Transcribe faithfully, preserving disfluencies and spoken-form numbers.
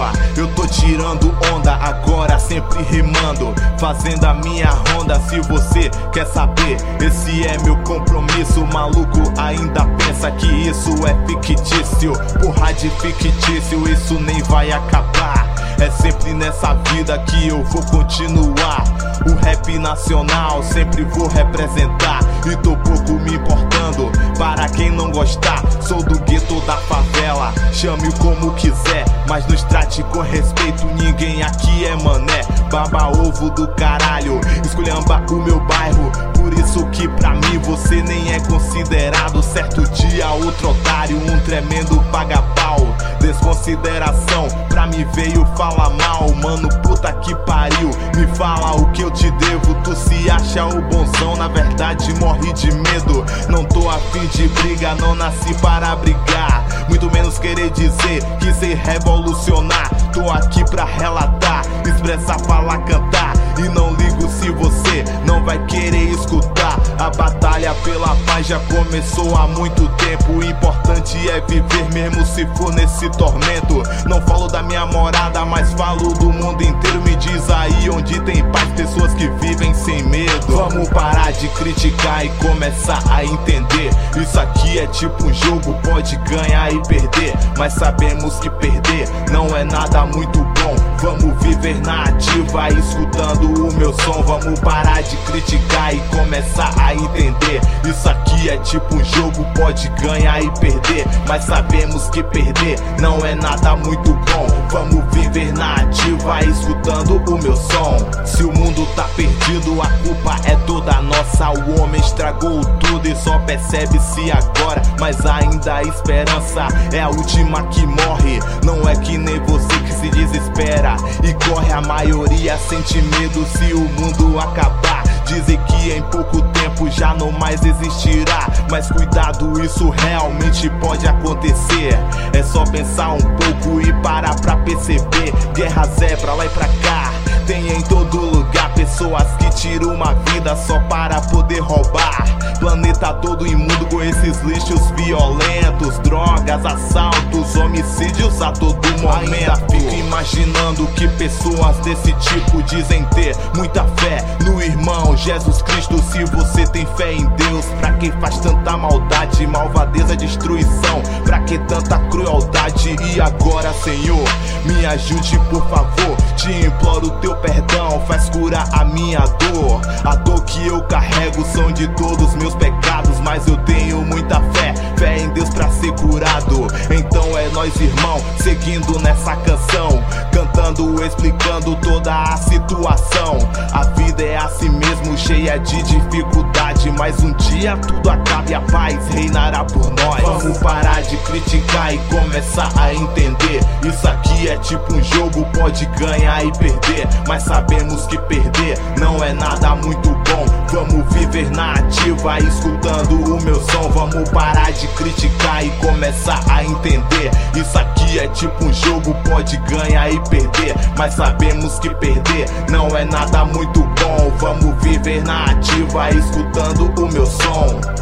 favela. Eu tô tirando onda, agora sempre rimando, fazendo a minha ronda. Se você quer saber, esse é meu compromisso. Maluco ainda pensa que isso é fictício. Porra de fictício, isso nem vai acabar. É sempre nessa vida que eu vou continuar. O rap nacional sempre vou representar, e tô pouco me importando para quem não gostar. Sou do gueto da favela, chame como quiser, mas nos trate com respeito, ninguém aqui é mané. Baba ovo do caralho, esculhamba o meu bairro, por isso que pra mim você nem é considerado. Certo dia outro otário, um tremendo paga-pau. Desconsideração, pra mim veio falar mal. Mano, puta que pariu, me fala o que eu te devo. Tu se acha o bonzão, na verdade morre de medo. Não tô afim de briga, não nasci para brigar, muito menos querer dizer que sei revolucionar. Tô aqui pra relatar, expressar, falar, cantar, e não ligo se você não vai querer escutar. A batalha pela paz já começou há muito tempo. O importante é viver mesmo se for nesse tormento. Não falo da minha morada, mas falo do mundo inteiro. Me diz aí onde tem paz, pessoas que vivem sem medo. Vamos parar de criticar e começar a entender. Isso aqui é tipo um jogo, pode ganhar e perder, mas sabemos que perder não é nada muito bom. Vamos viver na ativa, escutando o meu som. Vamos parar de criticar e começar a entender. Isso aqui é tipo um jogo, pode ganhar e perder, mas sabemos que perder não é nada muito bom. Vamos viver na ativa, escutando o meu som. Se o mundo tá perdido, a culpa é toda nossa. O homem estragou tudo e só percebe-se agora, mas ainda a esperança é a última que morre. Não é que nem você que se desespera e corre, a maioria sente medo se o mundo acabar. Dizem que em pouco tempo já não mais existirá, mas cuidado, isso realmente pode acontecer. É só pensar um pouco e parar pra perceber. Guerras é pra lá e pra cá, tem em todo lugar. Pessoas que tiram uma vida só para poder roubar. Planeta todo imundo com esses lixos violentos, drogas, assaltos, homicídios a todo momento. Ainda fico imaginando que pessoas desse tipo dizem ter muita fé no irmão Jesus Cristo. Se você tem fé em Deus, pra que faz tanta maldade, malvadeza, destruição? Pra que tanta crueldade? E agora, Senhor, me ajude por favor, te imploro teu perdão, faz curar a minha dor. A dor que eu carrego são de todos meus pecados, mas eu tenho muita fé, fé em Deus pra ser curado. Então é nós, irmão, seguindo nessa canção, cantando, explicando toda a situação. A vida é assim mesmo, cheia de dificuldade, mas um dia tudo acaba e a paz reinará por nós. Vamos parar de criticar e começar a entender. Isso aqui é tipo um jogo, pode ganhar e perder, mas sabemos que perder não é nada muito bom. Vamos viver na ativa, escutando o meu som. Vamos parar de criticar e começar a entender. Isso aqui é tipo um jogo, pode ganhar e perder, mas sabemos que perder não é nada muito bom. Vamos viver na ativa, escutando o meu som.